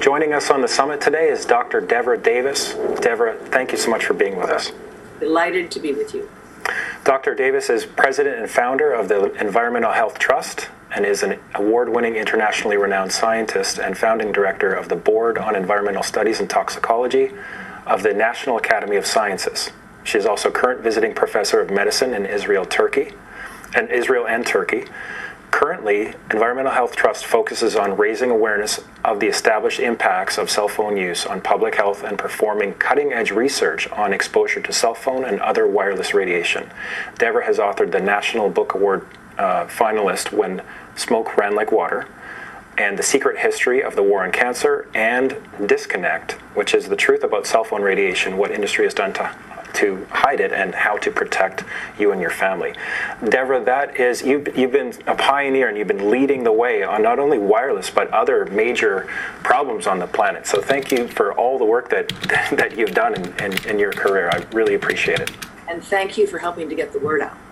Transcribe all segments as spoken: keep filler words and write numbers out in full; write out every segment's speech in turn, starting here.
Joining us on the summit today is Doctor Devra Davis. Devra, thank you so much for being with us. Delighted to be with you. Doctor Davis is president and founder of the Environmental Health Trust and is an award-winning, internationally renowned scientist and founding director of the Board on Environmental Studies and Toxicology of the National Academy of Sciences. She is also current visiting professor of medicine in Israel, Turkey, and Israel and Turkey. Currently, Environmental Health Trust focuses on raising awareness of the established impacts of cell phone use on public health and performing cutting-edge research on exposure to cell phone and other wireless radiation. Devra has authored the National Book Award uh, finalist When Smoke Ran Like Water, and The Secret History of the War on Cancer, and Disconnect, which is the truth about cell phone radiation, what industry has done to to hide it and how to protect you and your family. Devra, that is, you've, you've been a pioneer and you've been leading the way on not only wireless but other major problems on the planet. So thank you for all the work that that you've done in, in, in your career. I really appreciate it. And thank you for helping to get the word out.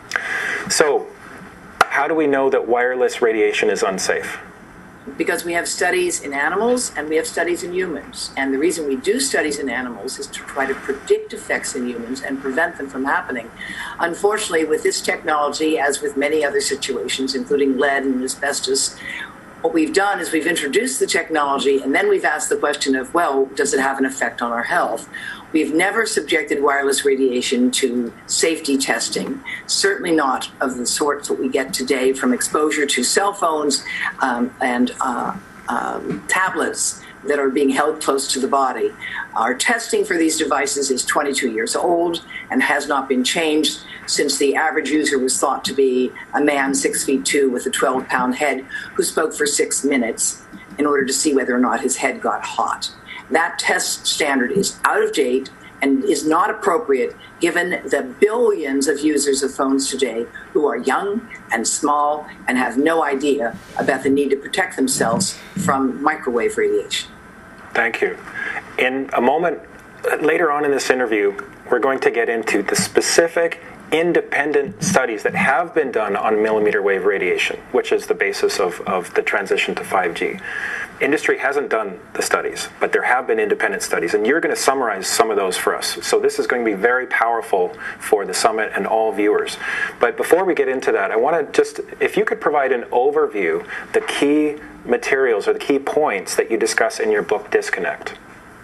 So how do we know that wireless radiation is unsafe? Because we have studies in animals and we have studies in humans. And the reason we do studies in animals is to try to predict effects in humans and prevent them from happening. Unfortunately, with this technology, as with many other situations, including lead and asbestos, what we've done is we've introduced the technology and then we've asked the question of, well, does it have an effect on our health? We've never subjected wireless radiation to safety testing, certainly not of the sorts that we get today from exposure to cell phones um, and uh, um, tablets that are being held close to the body. Our testing for these devices is twenty-two years old and has not been changed since the average user was thought to be a man six feet two with a twelve pound head who spoke for six minutes in order to see whether or not his head got hot. That test standard is out of date and is not appropriate given the billions of users of phones today who are young and small and have no idea about the need to protect themselves from microwave radiation. Thank you. In a moment, later on in this interview, we're going to get into the specific independent studies that have been done on millimeter wave radiation, which is the basis of, of the transition to five G. Industry hasn't done the studies, but there have been independent studies, and you're going to summarize some of those for us. So this is going to be very powerful for the summit and all viewers. But before we get into that, I want to just, if you could provide an overview, the key materials or the key points that you discuss in your book, Disconnect.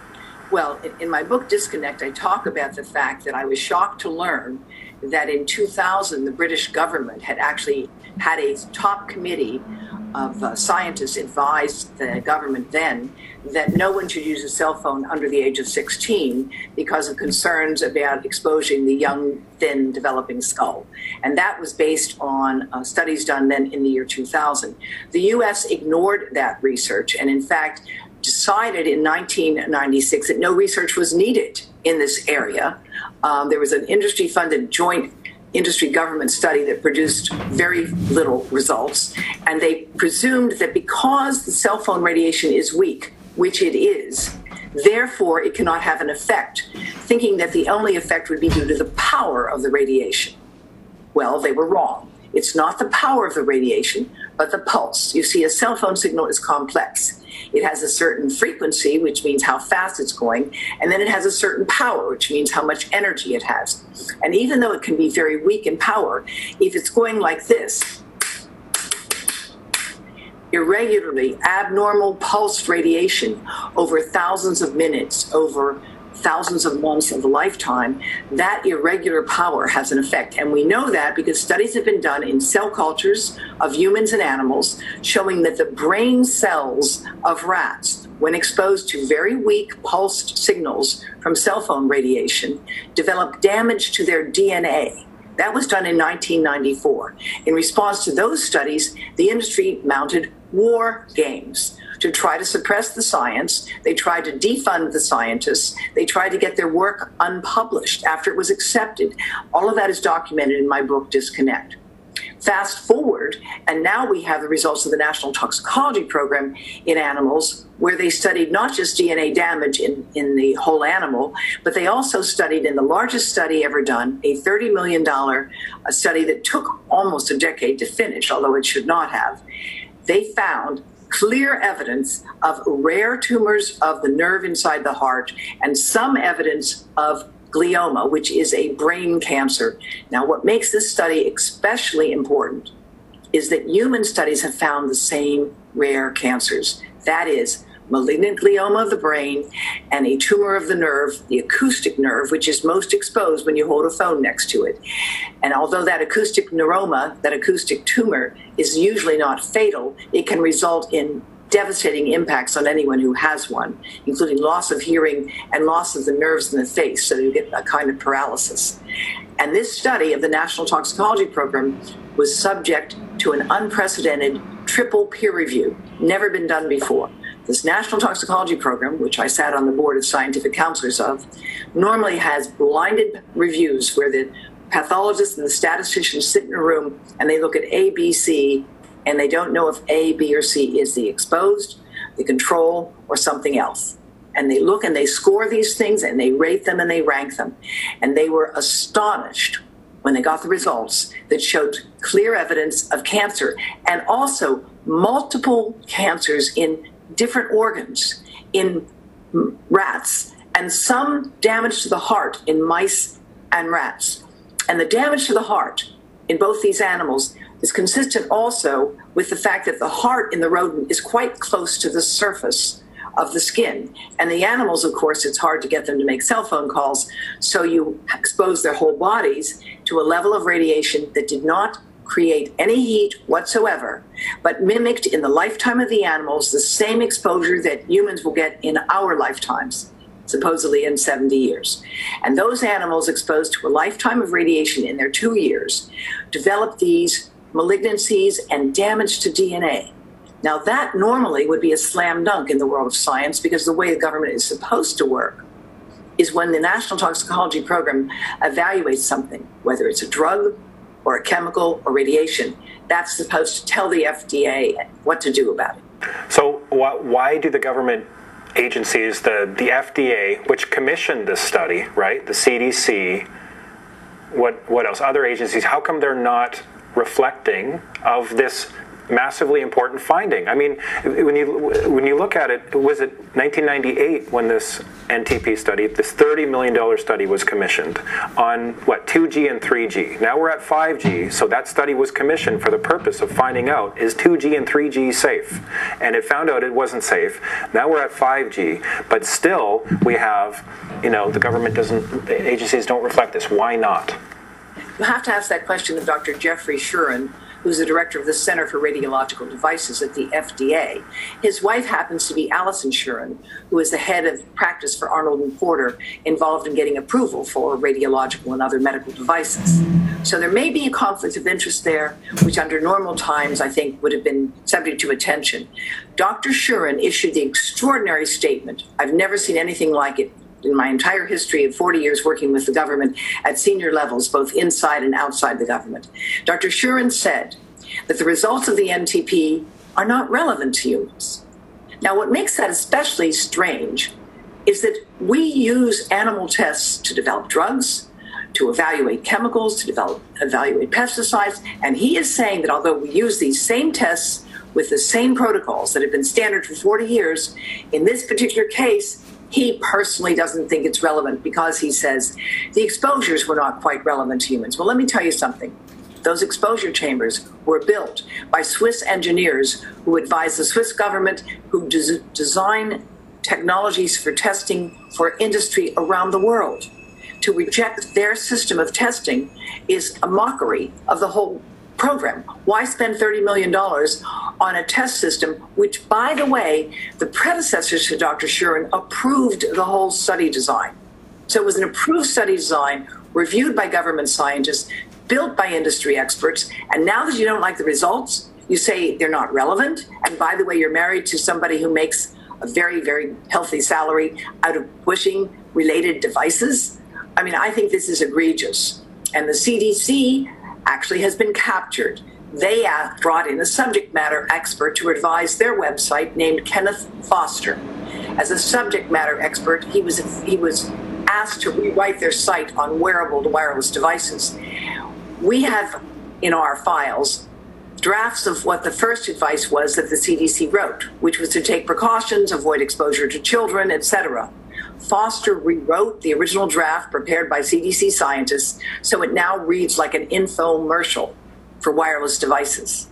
Well, in my book, Disconnect, I talk about the fact that I was shocked to learn that in two thousand, the British government had actually had a top committee of uh, scientists advise the government then that no one should use a cell phone under the age of sixteen because of concerns about exposing the young, thin, developing skull. And that was based on uh, studies done then in the year two thousand. The U S ignored that research and, in fact, decided in nineteen ninety-six that no research was needed in this area. Um, there was an industry-funded joint industry-government study that produced very little results, and they presumed that because the cell phone radiation is weak, which it is, therefore it cannot have an effect, thinking that the only effect would be due to the power of the radiation. Well, they were wrong. It's not the power of the radiation, but the pulse. You see, a cell phone signal is complex. It has a certain frequency, which means how fast it's going, and then it has a certain power, which means how much energy it has. And even though it can be very weak in power, if it's going like this, irregularly, abnormal pulsed radiation over thousands of minutes, over thousands of months of a lifetime, that irregular power has an effect. And we know that because studies have been done in cell cultures of humans and animals showing that the brain cells of rats, when exposed to very weak pulsed signals from cell phone radiation, develop damage to their D N A. That was done in nineteen ninety-four. In response to those studies, the industry mounted war games to try to suppress the science. They tried to defund the scientists. They tried to get their work unpublished after it was accepted. All of that is documented in my book, Disconnect. Fast forward, and now we have the results of the National Toxicology Program in animals, where they studied not just D N A damage in, in the whole animal, but they also studied in the largest study ever done, a thirty million dollars study that took almost a decade to finish, although it should not have. They found clear evidence of rare tumors of the nerve inside the heart and some evidence of glioma, which is a brain cancer. Now, what makes this study especially important is that human studies have found the same rare cancers. That is, malignant glioma of the brain and a tumor of the nerve, the acoustic nerve, which is most exposed when you hold a phone next to it. And although that acoustic neuroma, that acoustic tumor, is usually not fatal, it can result in devastating impacts on anyone who has one, including loss of hearing and loss of the nerves in the face, so you get a kind of paralysis. And this study of the National Toxicology Program was subject to an unprecedented triple peer review, never been done before. This National Toxicology Program, which I sat on the board of scientific counselors of, normally has blinded reviews where the pathologists and the statisticians sit in a room and they look at A, B, C, and they don't know if A, B, or C is the exposed, the control, or something else. And they look and they score these things and they rate them and they rank them. And they were astonished when they got the results that showed clear evidence of cancer and also multiple cancers in different organs in rats and some damage to the heart in mice and rats. And the damage to the heart in both these animals is consistent also with the fact that the heart in the rodent is quite close to the surface of the skin. And the animals, of course, it's hard to get them to make cell phone calls, so you expose their whole bodies to a level of radiation that did not create any heat whatsoever, but mimicked in the lifetime of the animals the same exposure that humans will get in our lifetimes, supposedly in seventy years. And those animals exposed to a lifetime of radiation in their two years develop these malignancies and damage to D N A. Now, that normally would be a slam dunk in the world of science, because the way the government is supposed to work is when the National Toxicology Program evaluates something, whether it's a drug or a chemical or radiation, that's supposed to tell the F D A what to do about it. So wh- why do the government agencies, the, the F D A, which commissioned this study, right, the C D C, what, what else, other agencies, how come they're not reflecting of this massively important finding? I mean, when you when you look at it, was it nineteen ninety-eight when this N T P study, this thirty million dollars study was commissioned on, what, two G and three G. Now we're at five G, so that study was commissioned for the purpose of finding out, is two G and three G safe? And it found out it wasn't safe. Now we're at five G, but still we have, you know, the government doesn't, the agencies don't reflect this. Why not? You have to ask that question of Doctor Jeffrey Shuren, who's the director of the Center for Radiological Devices at the F D A. His wife happens to be Allison Shuren, who is the head of practice for Arnold and Porter, involved in getting approval for radiological and other medical devices. So there may be a conflict of interest there, which under normal times I think would have been subject to attention. Doctor Shuren issued the extraordinary statement. I've never seen anything like it in my entire history of forty years working with the government at senior levels, both inside and outside the government. Doctor Shuren said that the results of the N T P are not relevant to humans. Now, what makes that especially strange is that we use animal tests to develop drugs, to evaluate chemicals, to develop, evaluate pesticides, and he is saying that although we use these same tests with the same protocols that have been standard for forty years, in this particular case, he personally doesn't think it's relevant because he says the exposures were not quite relevant to humans. Well, let me tell you something. Those exposure chambers were built by Swiss engineers who advise the Swiss government, who des- design technologies for testing for industry around the world. To reject their system of testing is a mockery of the whole program. Why spend thirty million dollars on a test system, which, by the way, the predecessors to Doctor Shuren approved the whole study design? So it was an approved study design, reviewed by government scientists, built by industry experts, and now that you don't like the results, you say they're not relevant, and by the way, you're married to somebody who makes a very, very healthy salary out of pushing related devices? I mean, I think this is egregious. And the C D C actually has been captured. They uh, brought in a subject matter expert to advise their website named Kenneth Foster. As a subject matter expert, he was he was asked to rewrite their site on wearable to wireless devices. We have in our files drafts of what the first advice was that the C D C wrote, which was to take precautions, avoid exposure to children, et cetera. Foster rewrote the original draft prepared by C D C scientists, so it now reads like an infomercial for wireless devices.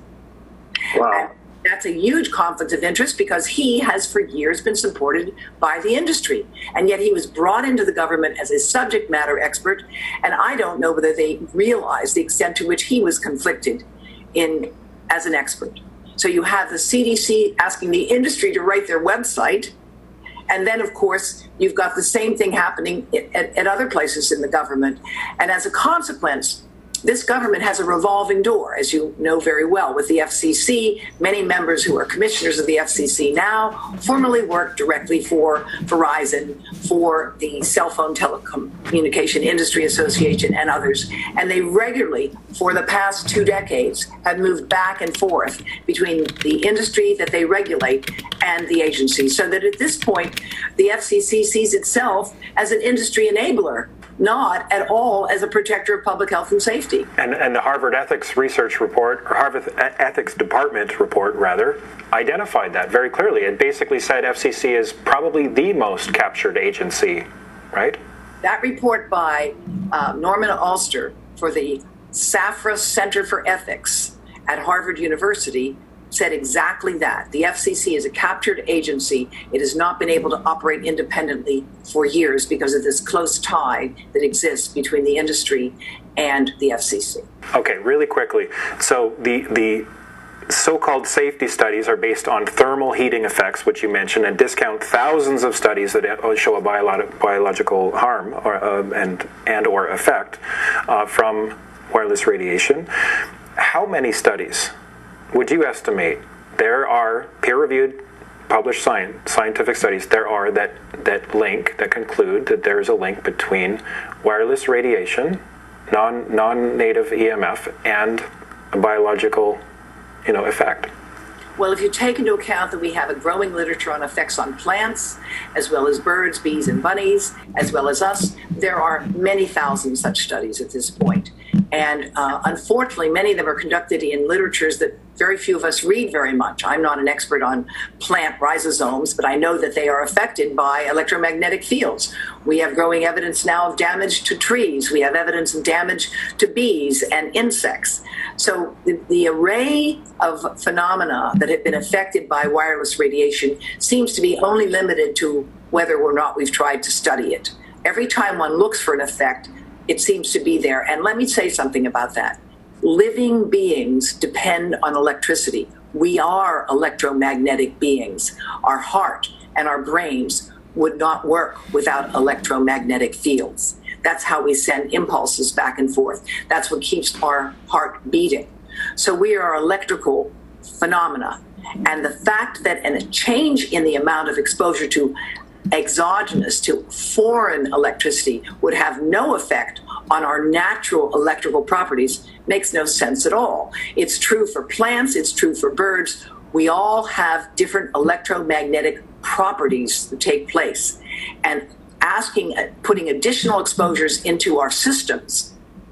Wow. And that's a huge conflict of interest because he has for years been supported by the industry. And yet he was brought into the government as a subject matter expert. And I don't know whether they realize the extent to which he was conflicted in as an expert. So you have the C D C asking the industry to write their website. And then, of course, you've got the same thing happening at, at other places in the government. And as a consequence, this government has a revolving door, as you know very well, with the F C C. Many members who are commissioners of the F C C now formerly worked directly for Verizon, for the Cell Phone Telecommunication Industry Association and others. And they regularly, for the past two decades, have moved back and forth between the industry that they regulate and the agency. So that at this point, the F C C sees itself as an industry enabler, not at all as a protector of public health and safety. And, and the Harvard Ethics Research Report, or Harvard Ethics Department report, rather, identified that very clearly. It basically said F C C is probably the most captured agency, right? That report by uh, Norman Alster for the SAFRA Center for Ethics at Harvard University said exactly that. The F C C is a captured agency. It has not been able to operate independently for years because of this close tie that exists between the industry and the F C C. Okay, really quickly. So the the so-called safety studies are based on thermal heating effects, which you mentioned, and discount thousands of studies that show a biolo- biological harm or uh, and and or effect uh, from wireless radiation. How many studies would you estimate there are peer-reviewed, published science, scientific studies there are that, that link, that conclude that there is a link between wireless radiation, non, non-native E M F, and a biological, you know, effect? Well, if you take into account that we have a growing literature on effects on plants, as well as birds, bees, and bunnies, as well as us, there are many thousand such studies at this point. And uh, unfortunately, many of them are conducted in literatures that very few of us read very much. I'm not an expert on plant rhizosomes, but I know that they are affected by electromagnetic fields. We have growing evidence now of damage to trees. We have evidence of damage to bees and insects. So the, the array of phenomena that have been affected by wireless radiation seems to be only limited to whether or not we've tried to study it. Every time one looks for an effect, it seems to be there. And let me say something about that. Living beings depend on electricity. We are electromagnetic beings. Our heart and our brains would not work without electromagnetic fields. That's how we send impulses back and forth. That's what keeps our heart beating. So we are electrical phenomena. And the fact that a change in the amount of exposure to exogenous, to foreign electricity would have no effect on our natural electrical properties makes no sense at all. It's true for plants, it's true for birds. We all have different electromagnetic properties that take place. And asking, putting additional exposures into our systems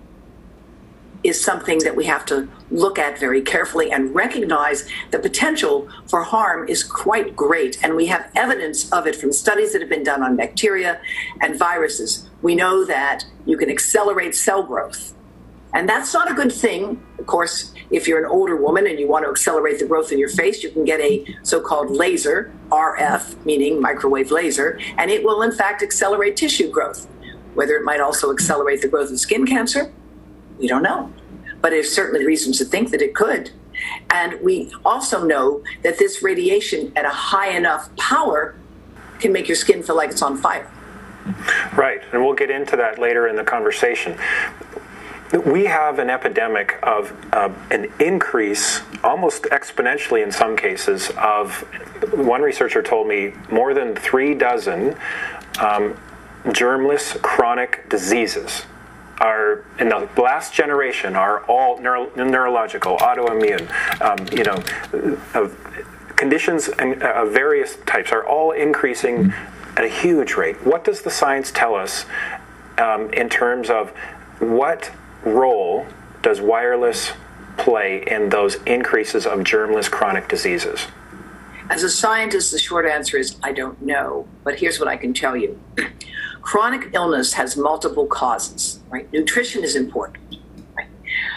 is something that we have to look at very carefully and recognize the potential for harm is quite great. And we have evidence of it from studies that have been done on bacteria and viruses. We know that you can accelerate cell growth. And that's not a good thing. Of course, if you're an older woman and you want to accelerate the growth in your face, you can get a so-called laser, R F, meaning microwave laser, and it will in fact accelerate tissue growth. Whether it might also accelerate the growth of skin cancer, we don't know. But there's certainly reasons to think that it could. And we also know that this radiation at a high enough power can make your skin feel like it's on fire. Right, and we'll get into that later in the conversation. We have an epidemic of uh, an increase, almost exponentially in some cases, of, one researcher told me, more than three dozen um, germless chronic diseases are, in the last generation, are all neuro- neurological, autoimmune, um, you know, of conditions of various types are all increasing at a huge rate. What does the science tell us um, in terms of what role does wireless play in those increases of germless chronic diseases? As a scientist, the short answer is I don't know, but here's what I can tell you. Chronic illness has multiple causes, right? Nutrition is important, right?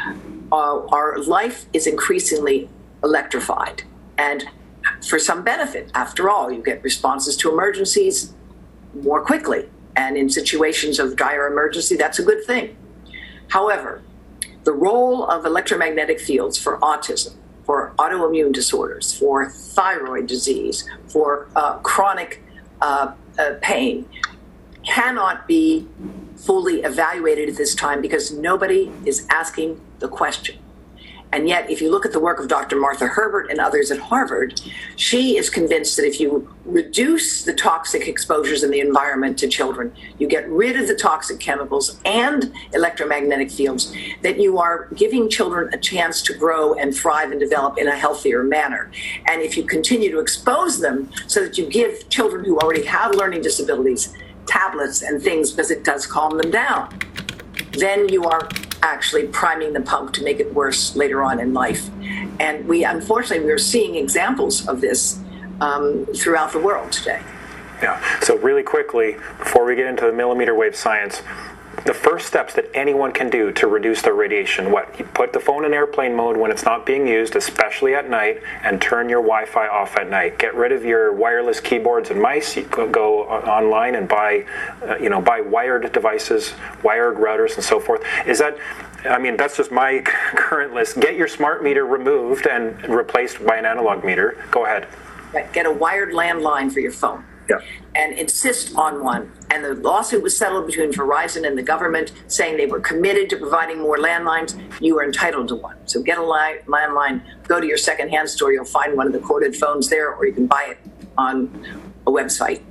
Uh, our life is increasingly electrified, and for some benefit. After all, you get responses to emergencies more quickly, and in situations of dire emergency, that's a good thing. However, the role of electromagnetic fields for autism, for autoimmune disorders, for thyroid disease, for uh, chronic uh, uh, pain, cannot be fully evaluated at this time because nobody is asking the question. And yet, if you look at the work of Doctor Martha Herbert and others at Harvard, she is convinced that if you reduce the toxic exposures in the environment to children, you get rid of the toxic chemicals and electromagnetic fields, that you are giving children a chance to grow and thrive and develop in a healthier manner. And if you continue to expose them so that you give children who already have learning disabilities tablets and things because it does calm them down, then you are actually priming the pump to make it worse later on in life. And we, unfortunately, we're seeing examples of this um, throughout the world today. Yeah. So really quickly, before we get into the millimeter wave science, the first steps that anyone can do to reduce their radiation, what? You put the phone in airplane mode when it's not being used, especially at night, and turn your Wi-Fi off at night. Get rid of your wireless keyboards and mice. You can go online and buy, uh, you know, buy wired devices, wired routers, and so forth. Is that, I mean, that's just my current list. Get your smart meter removed and replaced by an analog meter. Go ahead. Get a wired landline for your phone. Yeah. And insist on one. And the lawsuit was settled between Verizon and the government, saying they were committed to providing more landlines. You are entitled to one. So get a landline, go to your secondhand store, you'll find one of the corded phones there, or you can buy it on a website.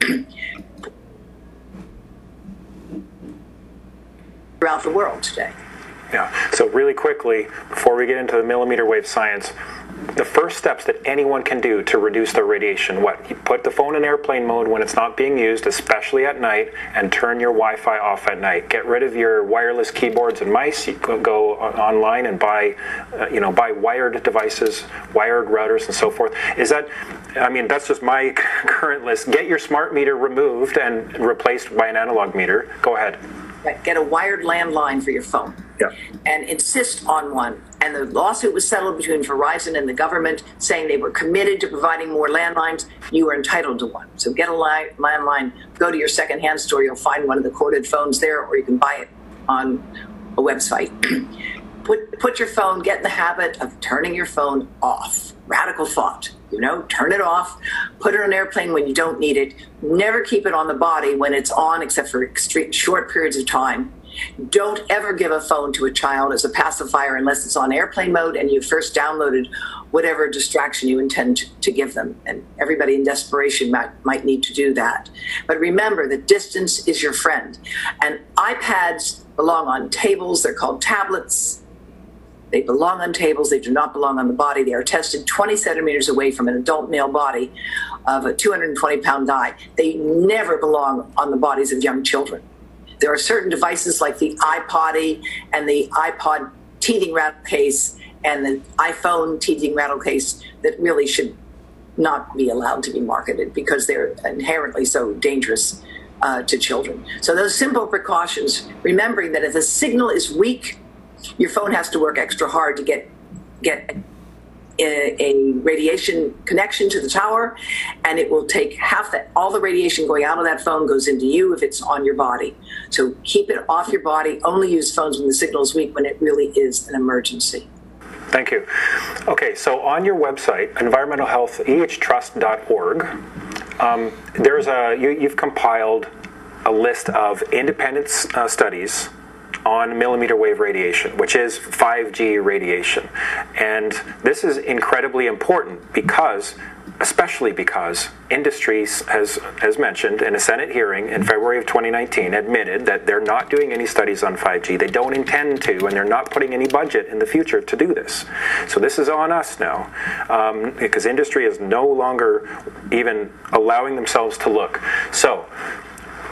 Throughout the world today. Yeah. So really quickly, before we get into the millimeter wave science, the first steps that anyone can do to reduce their radiation, what? You put the phone in airplane mode when it's not being used, especially at night, and turn your Wi-Fi off at night. Get rid of your wireless keyboards and mice. You can go online and buy, uh, you know, buy wired devices, wired routers, and so forth. Is that, I mean, that's just my current list. Get your smart meter removed and replaced by an analog meter. Go ahead. Get a wired landline for your phone. Yeah. And insist on one. And the lawsuit was settled between Verizon and the government, saying they were committed to providing more landlines. You are entitled to one. So get a landline, go to your secondhand store, you'll find one of the corded phones there, or you can buy it on a website. Put, put your phone, get in the habit of turning your phone off. Radical thought, you know, turn it off, put it on an airplane when you don't need it. Never keep it on the body when it's on, except for extreme short periods of time. Don't ever give a phone to a child as a pacifier unless it's on airplane mode and you first downloaded whatever distraction you intend to give them. And everybody in desperation might, might need to do that. But remember that distance is your friend. And iPads belong on tables. They're called tablets. They belong on tables. They do not belong on the body. They are tested twenty centimeters away from an adult male body of a two hundred twenty pound guy. They never belong on the bodies of young children. There are certain devices like the iPod and the iPod teething rattle case and the iPhone teething rattle case that really should not be allowed to be marketed because they're inherently so dangerous uh, to children. So those simple precautions, remembering that if the signal is weak, your phone has to work extra hard to get get a, a radiation connection to the tower, and it will take half that. All the radiation going out of that phone goes into you if it's on your body. So keep it off your body. Only use phones when the signal is weak, when it really is an emergency. Thank you. Okay, so on your website, environmental health e h trust dot org, um, there's a you, you've compiled a list of independent uh, studies on millimeter wave radiation, which is five G radiation. And this is incredibly important because, especially because industry has, as mentioned in a Senate hearing in February of twenty nineteen, admitted that they're not doing any studies on five G. They don't intend to, and they're not putting any budget in the future to do this. So this is on us now, um, because industry is no longer even allowing themselves to look. So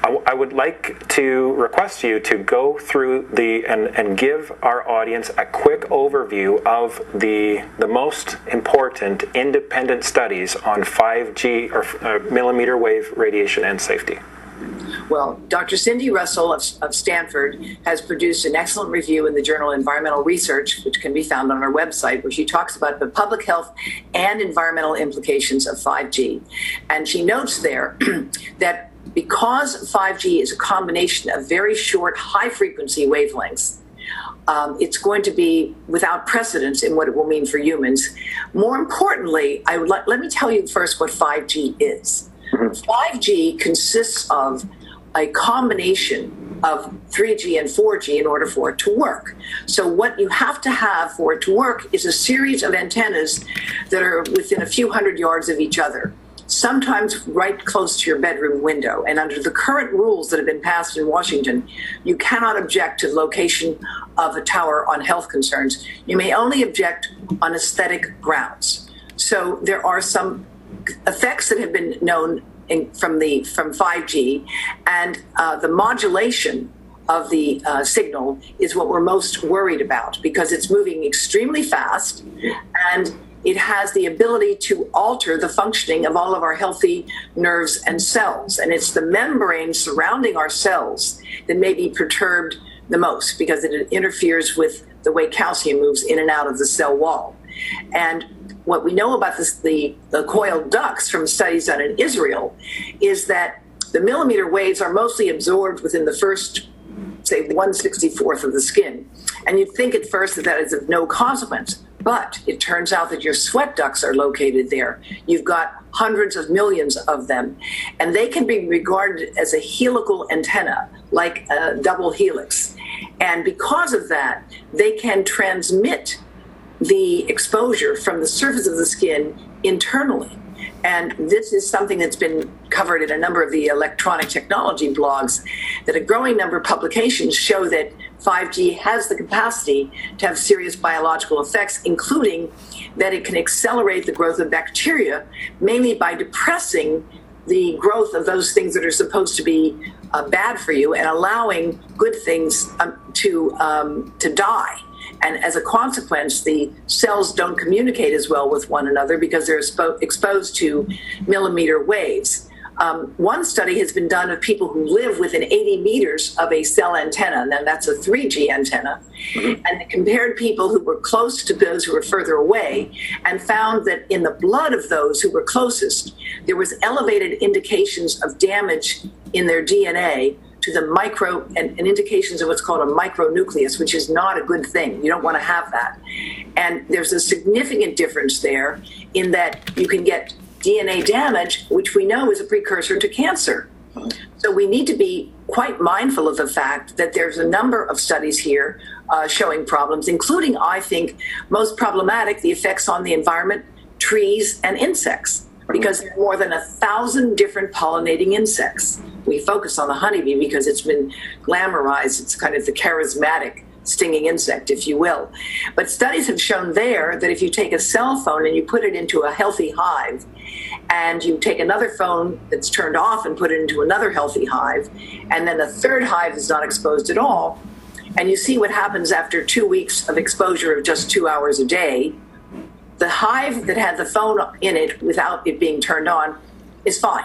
I, I would like to request you to go through the and, and give our audience a quick overview of the the most important independent studies on five G or uh, millimeter wave radiation and safety. Well, Doctor Cindy Russell of, of Stanford has produced an excellent review in the journal Environmental Research, which can be found on our website, where she talks about the public health and environmental implications of five G. And she notes there that because five G is a combination of very short, high-frequency wavelengths, um, it's going to be without precedence in what it will mean for humans. More importantly, I would let, let me tell you first what five G is. five G consists of a combination of three G and four G in order for it to work. So what you have to have for it to work is a series of antennas that are within a few hundred yards of each other, sometimes right close to your bedroom window. And under the current rules that have been passed in Washington, you cannot object to the location of a tower on health concerns. You may only object on aesthetic grounds. So there are some effects that have been known in, from the from five G, and uh, the modulation of the uh, signal is what we're most worried about, because it's moving extremely fast and it has the ability to alter the functioning of all of our healthy nerves and cells. And it's the membrane surrounding our cells that may be perturbed the most, because it interferes with the way calcium moves in and out of the cell wall. And what we know about this, the, the coiled ducts from studies done in Israel is that the millimeter waves are mostly absorbed within the first, say, one sixty-fourth of the skin. And you'd think at first that that is of no consequence, but it turns out that your sweat ducts are located there. You've got hundreds of millions of them, and they can be regarded as a helical antenna, like a double helix. And because of that, they can transmit the exposure from the surface of the skin internally. And this is something that's been covered in a number of the electronic technology blogs, that a growing number of publications show that five G has the capacity to have serious biological effects, including that it can accelerate the growth of bacteria, mainly by depressing the growth of those things that are supposed to be uh, bad for you, and allowing good things um, to um, to die. And as a consequence, the cells don't communicate as well with one another because they're expo- exposed to millimeter waves. Um, one study has been done of people who live within eighty meters of a cell antenna, and that's a three G antenna, mm-hmm. and they compared people who were close to those who were further away, and found that in the blood of those who were closest, there was elevated indications of damage in their D N A to the micro and, and indications of what's called a micronucleus, which is not a good thing. You don't want to have that. And there's a significant difference there in that you can get D N A damage, which we know is a precursor to cancer. So we need to be quite mindful of the fact that there's a number of studies here uh, showing problems, including, I think, most problematic, the effects on the environment, trees, and insects, because there are more than a thousand different pollinating insects. We focus on the honeybee because it's been glamorized. It's kind of the charismatic stinging insect, if you will. But studies have shown there that if you take a cell phone and you put it into a healthy hive, and you take another phone that's turned off and put it into another healthy hive, and then the third hive is not exposed at all, and you see what happens after two weeks of exposure of just two hours a day, the hive that had the phone in it without it being turned on is fine.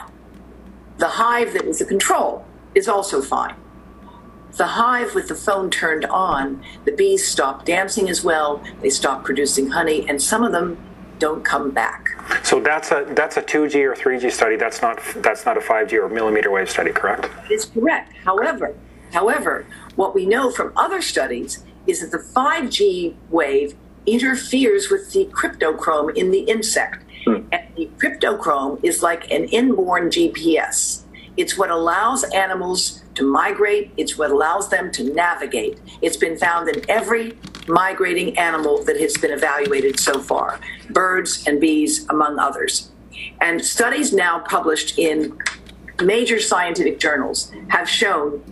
The hive that was the control is also fine. The hive with the phone turned on, the bees stop dancing as well, they stop producing honey, and some of them don't come back. So that's a that's a two G or three G study. That's not that's not a five G or millimeter wave study, correct? It's correct. However, however, what we know from other studies is that the five G wave interferes with the cryptochrome in the insect. Hmm. And the cryptochrome is like an inborn G P S. It's what allows animals to migrate. It's what allows them to navigate. It's been found in every migrating animal that has been evaluated so far, birds and bees, among others. And studies now published in major scientific journals have shown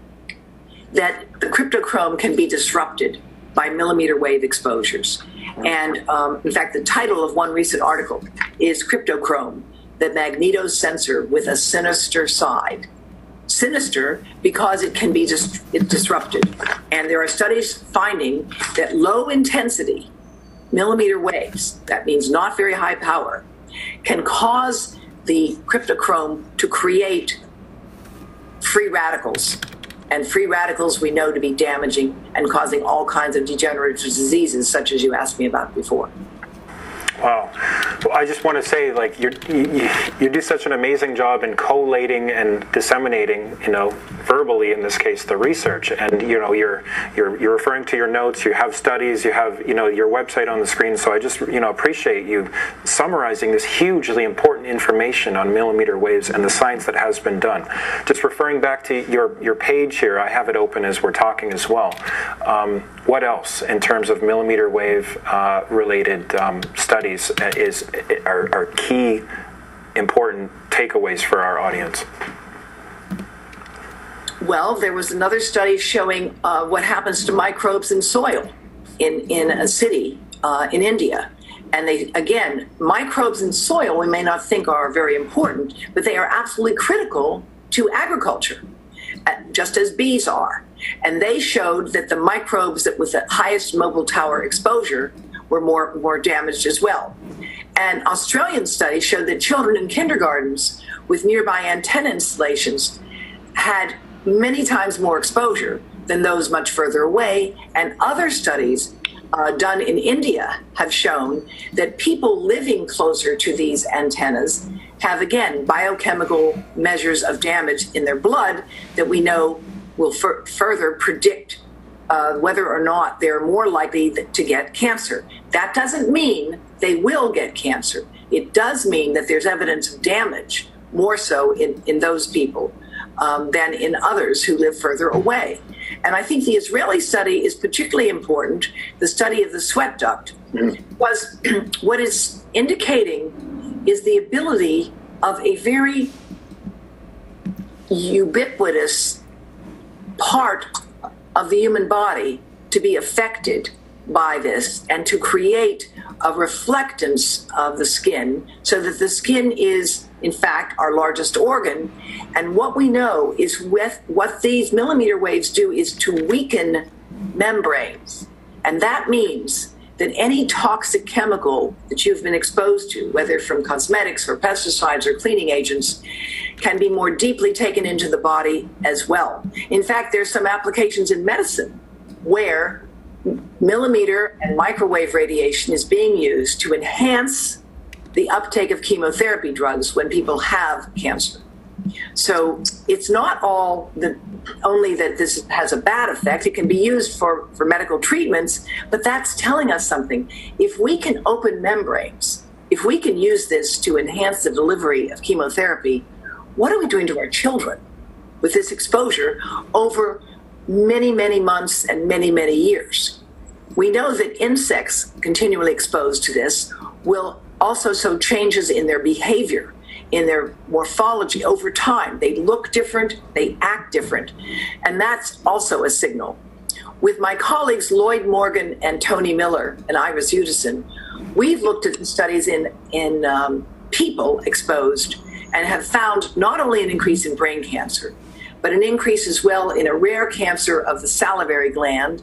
that the cryptochrome can be disrupted by millimeter wave exposures. And um, in fact, the title of one recent article is Cryptochrome, the magnetosensor with a sinister side. sinister because it can be dis- disrupted. And there are studies finding that low intensity millimeter waves, that means not very high power, can cause the cryptochrome to create free radicals. And free radicals we know to be damaging and causing all kinds of degenerative diseases, such as you asked me about before. Wow. Well, I just want to say, like, you're, you you do such an amazing job in collating and disseminating, you know, verbally in this case, the research. And you know, you're you're you're referring to your notes. You have studies. You have you know your website on the screen. So I just you know appreciate you summarizing this hugely important information on millimeter waves and the science that has been done. Just referring back to your your page here, I have it open as we're talking as well. Um, what else in terms of millimeter wave uh, related um, studies is are, are key important takeaways for our audience? Well, there was another study showing uh, what happens to microbes in soil in, in a city uh, in India. And they, again, microbes in soil we may not think are very important, but they are absolutely critical to agriculture, just as bees are. And they showed that the microbes that with the highest mobile tower exposure were more, more damaged as well. An Australian study showed that children in kindergartens with nearby antenna installations had many times more exposure than those much further away. And other studies uh, done in India have shown that people living closer to these antennas have, again, biochemical measures of damage in their blood that we know will fur- further predict uh, whether or not they're more likely th- to get cancer. That doesn't mean they will get cancer. It does mean that there's evidence of damage, more so in, in those people um, than in others who live further away. And I think the Israeli study is particularly important, the study of the sweat duct, was what it's indicating is the ability of a very ubiquitous part of the human body to be affected by this and to create a reflectance of the skin so that the skin is, in fact, our largest organ. And what we know is with what these millimeter waves do is to weaken membranes. And that means that any toxic chemical that you've been exposed to, whether from cosmetics or pesticides or cleaning agents, can be more deeply taken into the body as well. In fact, there's some applications in medicine where millimeter and microwave radiation is being used to enhance the uptake of chemotherapy drugs when people have cancer. So it's not all the, only that this has a bad effect. It can be used for, for medical treatments, but that's telling us something. If we can open membranes, if we can use this to enhance the delivery of chemotherapy, what are we doing to our children with this exposure over many, many months and many, many years? We know that insects continually exposed to this will also show changes in their behavior, in their morphology over time. They look different, they act different, and that's also a signal. With my colleagues Lloyd Morgan and Tony Miller and Iris Udison, we've looked at the studies in, in um, people exposed and have found not only an increase in brain cancer, but an increase as well in a rare cancer of the salivary gland,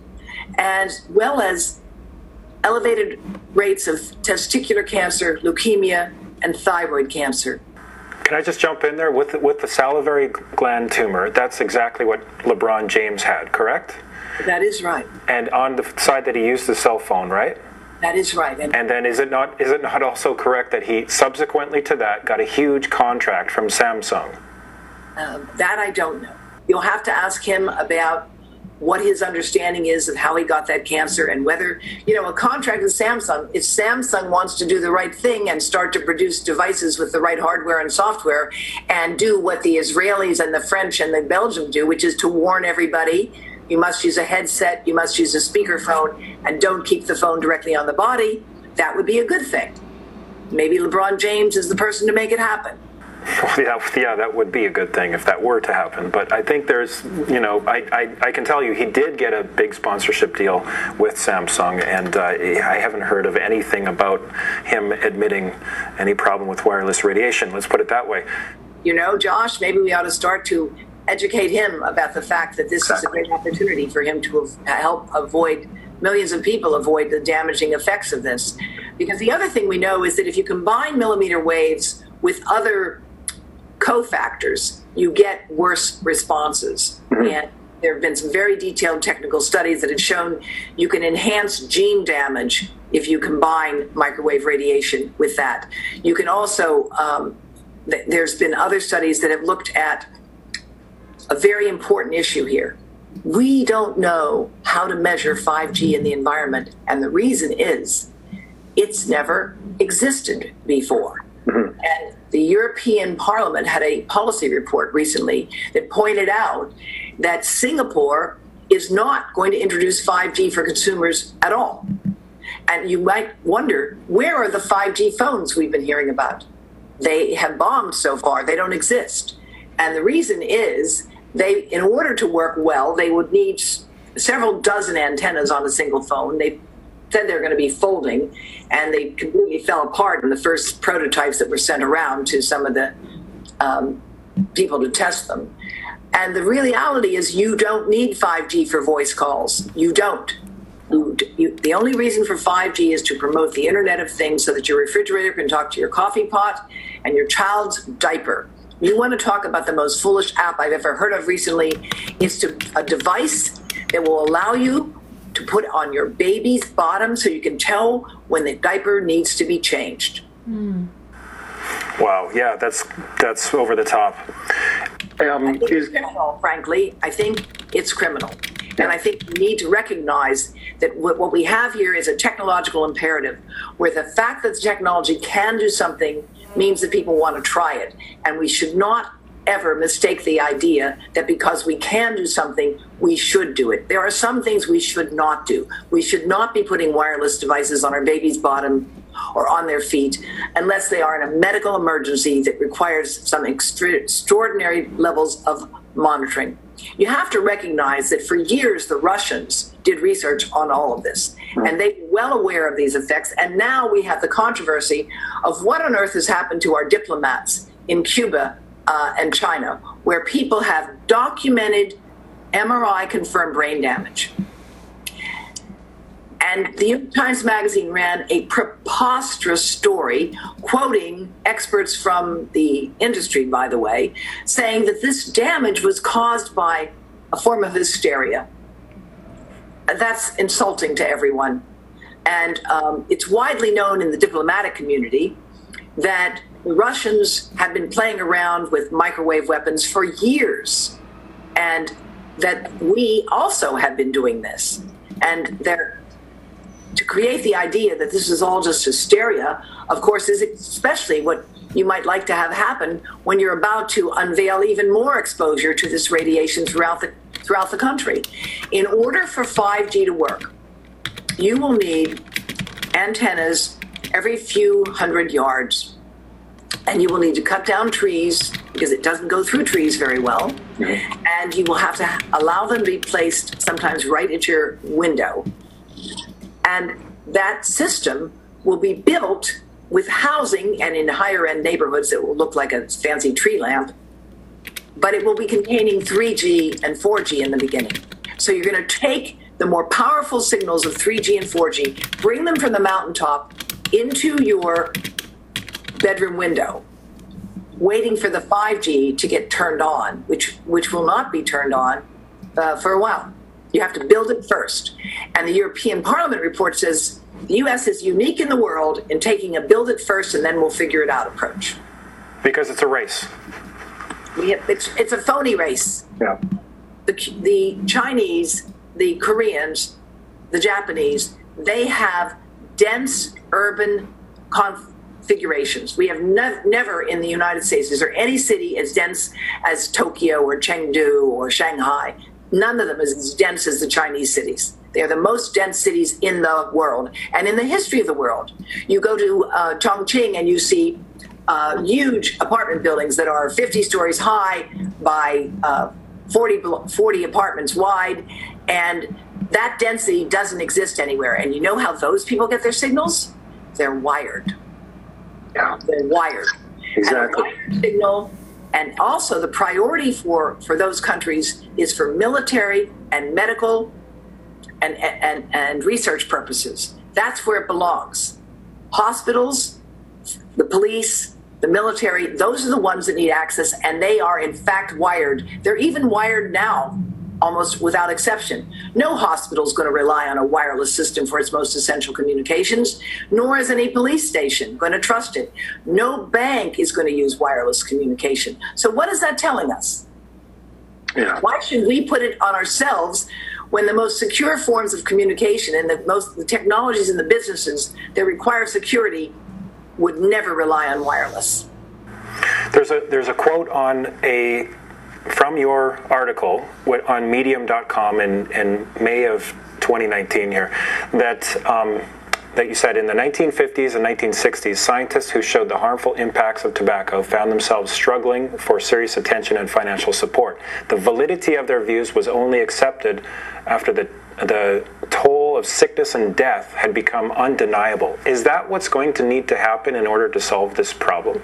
as well as elevated rates of testicular cancer, leukemia, and thyroid cancer. Can I just jump in there? With the, with the salivary gland tumor, that's exactly what LeBron James had, correct? That is right. And on the side that he used the cell phone, right? That is right. And, and then is it not is it not also correct that he subsequently to that got a huge contract from Samsung? Uh, that I don't know. You'll have to ask him about what his understanding is of how he got that cancer and whether, you know, a contract with Samsung, if Samsung wants to do the right thing and start to produce devices with the right hardware and software and do what the Israelis and the French and the Belgium do, which is to warn everybody, you must use a headset, you must use a speakerphone, and don't keep the phone directly on the body, that would be a good thing. Maybe LeBron James is the person to make it happen. Yeah, yeah, that would be a good thing if that were to happen. But I think there's, you know, I, I, I can tell you he did get a big sponsorship deal with Samsung, and uh, I haven't heard of anything about him admitting any problem with wireless radiation. Let's put it that way. You know, Josh, maybe we ought to start to educate him about the fact that this exactly. is a great opportunity for him to help avoid millions of people avoid the damaging effects of this. Because the other thing we know is that if you combine millimeter waves with other cofactors, you get worse responses. Mm-hmm. And there have been some very detailed technical studies that have shown you can enhance gene damage if you combine microwave radiation with that. You can also, um, th- there's been other studies that have looked at a very important issue here. We don't know how to measure five G in the environment, and the reason is it's never existed before. Mm-hmm. And the European Parliament had a policy report recently that pointed out that Singapore is not going to introduce five G for consumers at all. And you might wonder, where are the five G phones we've been hearing about? They have bombed so far. They don't exist. And the reason is they, in order to work well, they would need several dozen antennas on a single phone. They said they're going to be folding, and they completely fell apart in the first prototypes that were sent around to some of the um, people to test them. And the reality is you don't need five G for voice calls. You don't. You, you, the only reason for five G is to promote the Internet of Things so that your refrigerator can talk to your coffee pot and your child's diaper. You want to talk about the most foolish app I've ever heard of recently. It's to, a device that will allow you to put on your baby's bottom so you can tell when the diaper needs to be changed. Mm. Wow, yeah, that's that's over the top. Um, I think is, it's criminal, frankly. I think it's criminal. And I think we need to recognize that what we have here is a technological imperative, where the fact that the technology can do something means that people want to try it. And we should not ever mistake the idea that because we can do something, we should do it. There are some things we should not do. We should not be putting wireless devices on our baby's bottom or on their feet unless they are in a medical emergency that requires some extra- extraordinary levels of monitoring. You have to recognize that for years the Russians did research on all of this, and they were well aware of these effects. And now we have the controversy of what on earth has happened to our diplomats in Cuba uh, and China, where people have documented M R I-confirmed brain damage. And the New York Times Magazine ran a preposterous story, quoting experts from the industry, by the way, saying that this damage was caused by a form of hysteria. That's insulting to everyone. And um, it's widely known in the diplomatic community that the Russians have been playing around with microwave weapons for years, and that we also have been doing this. And they're to create the idea that this is all just hysteria, of course, is especially what you might like to have happen when you're about to unveil even more exposure to this radiation throughout the throughout the country. In order for five G to work, you will need antennas every few hundred yards, and you will need to cut down trees because it doesn't go through trees very well, mm-hmm. and you will have to allow them to be placed sometimes right at your window. And that system will be built with housing, and in higher end neighborhoods it will look like a fancy tree lamp, but it will be containing three G and four G in the beginning. So you're going to take the more powerful signals of three G and four G, bring them from the mountaintop into your bedroom window, waiting for the five G to get turned on, which which will not be turned on uh, for a while. You have to build it first. And the European Parliament report says the U S is unique in the world in taking a build it first and then we'll figure it out approach. Because it's a race. We have, it's, it's a phony race. Yeah. The, the Chinese, the Koreans, the Japanese, they have dense urban configurations. We have ne- never in the United States, is there any city as dense as Tokyo or Chengdu or Shanghai? None of them is as dense as the Chinese cities. They are the most dense cities in the world and in the history of the world. You go to uh, Chongqing and you see uh, huge apartment buildings that are fifty stories high by uh, forty, forty apartments wide, and that density doesn't exist anywhere. And you know how those people get their signals? They're wired. Yeah. They're wired. Exactly. And a wired signal And also the priority for, for those countries is for military and medical and, and, and research purposes. That's where it belongs. Hospitals, the police, the military, those are the ones that need access, and they are in fact wired. They're even wired now, almost without exception. No hospital is going to rely on a wireless system for its most essential communications, nor is any police station going to trust it. No bank is going to use wireless communication. So what is that telling us? Yeah. Why should we put it on ourselves when the most secure forms of communication and the most the technologies in the businesses that require security would never rely on wireless? There's a there's a quote on a from your article on medium dot com in, in May of twenty nineteen here that um, that you said in the nineteen fifties and nineteen sixties, scientists who showed the harmful impacts of tobacco found themselves struggling for serious attention and financial support. The validity of their views was only accepted after the the toll of sickness and death had become undeniable. Is that what's going to need to happen in order to solve this problem?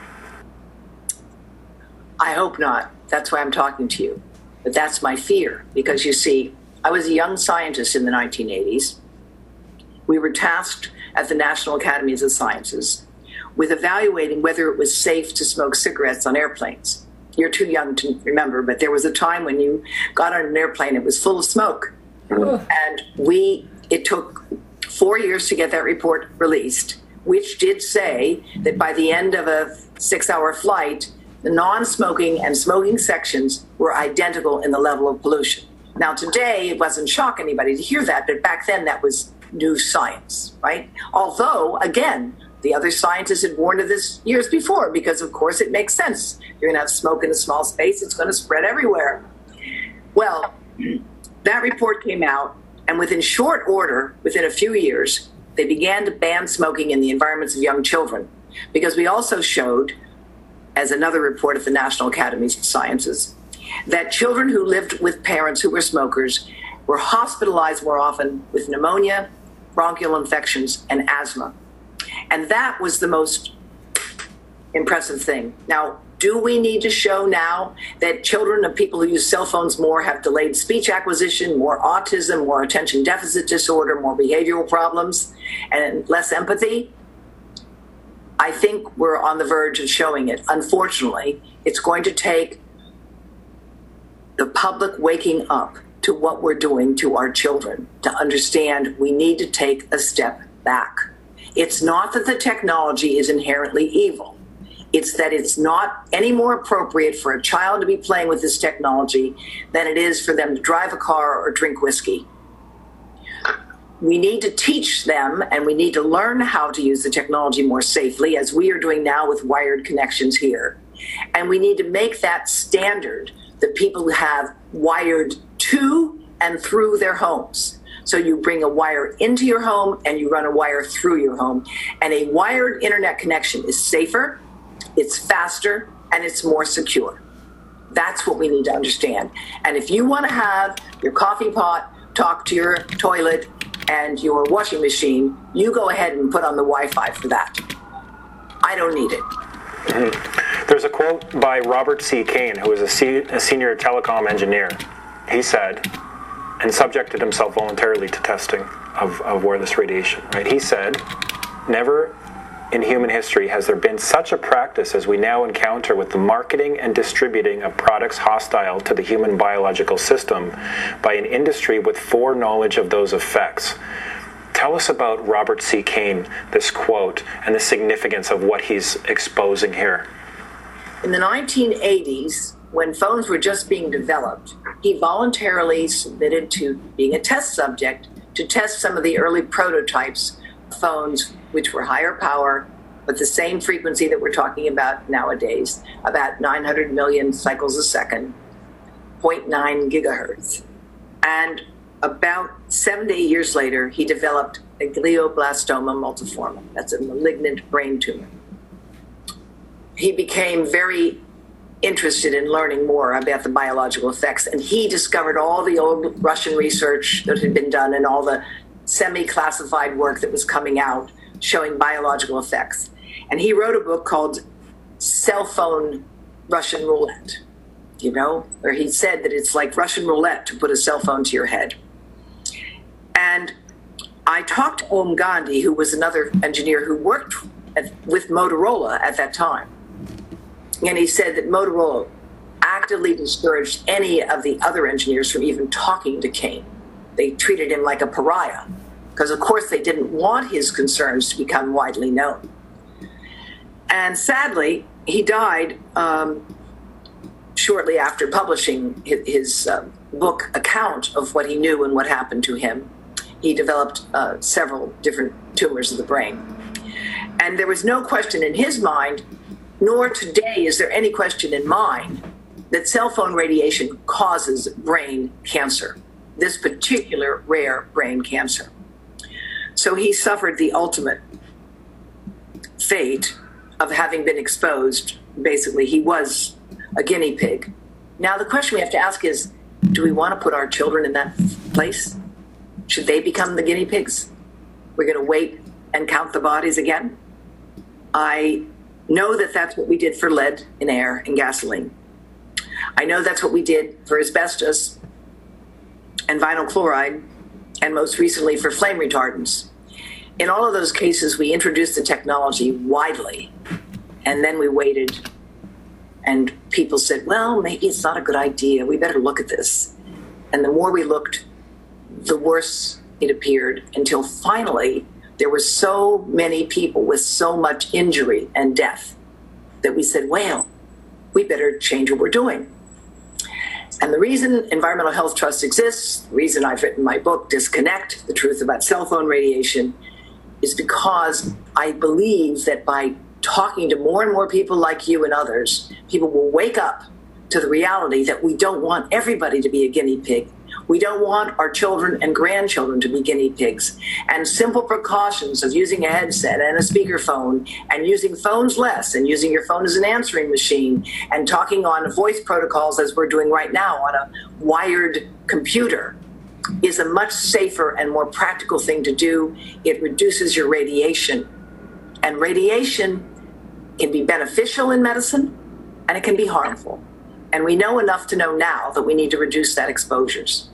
I hope not. That's why I'm talking to you. But that's my fear, because you see, I was a young scientist in the nineteen eighties. We were tasked at the National Academies of Sciences with evaluating whether it was safe to smoke cigarettes on airplanes. You're too young to remember, but there was a time when you got on an airplane, it was full of smoke. Mm-hmm. And we, it took four years to get that report released, which did say that by the end of a six-hour flight, the non-smoking and smoking sections were identical in the level of pollution. Now, today, it doesn't shock anybody to hear that, but back then that was new science, right? Although, again, the other scientists had warned of this years before, because, of course, it makes sense. You're going to have smoke in a small space. It's going to spread everywhere. Well, that report came out, and within short order, within a few years, they began to ban smoking in the environments of young children, because we also showed, as another report at the National Academies of Sciences, that children who lived with parents who were smokers were hospitalized more often with pneumonia, bronchial infections, and asthma. And that was the most impressive thing. Now, do we need to show now that children of people who use cell phones more have delayed speech acquisition, more autism, more attention deficit disorder, more behavioral problems, and less empathy? I think we're on the verge of showing it. Unfortunately, it's going to take the public waking up to what we're doing to our children to understand we need to take a step back. It's not that the technology is inherently evil. It's that it's not any more appropriate for a child to be playing with this technology than it is for them to drive a car or drink whiskey. We need to teach them, and we need to learn how to use the technology more safely, as we are doing now with wired connections here. And we need to make that standard that people have wired to and through their homes. So you bring a wire into your home and you run a wire through your home. And a wired internet connection is safer, it's faster, and it's more secure. That's what we need to understand. And if you want to have your coffee pot talk to your toilet and your washing machine, you go ahead and put on the Wi-Fi for that. I don't need it. Mm-hmm. There's a quote by Robert C. Kane, who is a, se- a senior telecom engineer. He said, and subjected himself voluntarily to testing of, of wireless radiation, right? He said, never in human history has there been such a practice as we now encounter with the marketing and distributing of products hostile to the human biological system by an industry with foreknowledge of those effects. Tell us about Robert C. Kane, this quote, and the significance of what he's exposing here. In the nineteen eighties, when phones were just being developed, he voluntarily submitted to being a test subject to test some of the early prototypes of phones, which were higher power, but the same frequency that we're talking about nowadays, about nine hundred million cycles a second, zero point nine gigahertz. And about seven to eight years later, he developed a glioblastoma multiforme. That's a malignant brain tumor. He became very interested in learning more about the biological effects, and he discovered all the old Russian research that had been done and all the semi-classified work that was coming out showing biological effects. And he wrote a book called Cell Phone Russian roulette, you know, where he said that it's like Russian roulette to put a cell phone to your head. And I talked to Om Gandhi, who was another engineer who worked at, with Motorola at that time. And he said that Motorola actively discouraged any of the other engineers from even talking to Kane. They treated him like a pariah because, of course, they didn't want his concerns to become widely known. And sadly, he died um, shortly after publishing his, his uh, book account of what he knew and what happened to him. He developed uh, several different tumors of the brain. And there was no question in his mind, nor today is there any question in mine, that cell phone radiation causes brain cancer, this particular rare brain cancer. So he suffered the ultimate fate of having been exposed. Basically, he was a guinea pig. Now, the question we have to ask is, do we want to put our children in that place? Should they become the guinea pigs? We're going to wait and count the bodies again? I know that that's what we did for lead in air and gasoline. I know that's what we did for asbestos and vinyl chloride, and most recently for flame retardants. In all of those cases, we introduced the technology widely, and then we waited, and people said, well, maybe it's not a good idea. We better look at this. And the more we looked, the worse it appeared, until finally there were so many people with so much injury and death that we said, well, we better change what we're doing. And the reason Environmental Health Trust exists, the reason I've written my book, Disconnect, The Truth About Cell Phone Radiation, is because I believe that by talking to more and more people like you and others, people will wake up to the reality that we don't want everybody to be a guinea pig. We don't want our children and grandchildren to be guinea pigs. And simple precautions of using a headset and a speakerphone and using phones less and using your phone as an answering machine and talking on voice protocols as we're doing right now on a wired computer is a much safer and more practical thing to do. It reduces your radiation. And radiation can be beneficial in medicine and it can be harmful. And we know enough to know now that we need to reduce that exposures.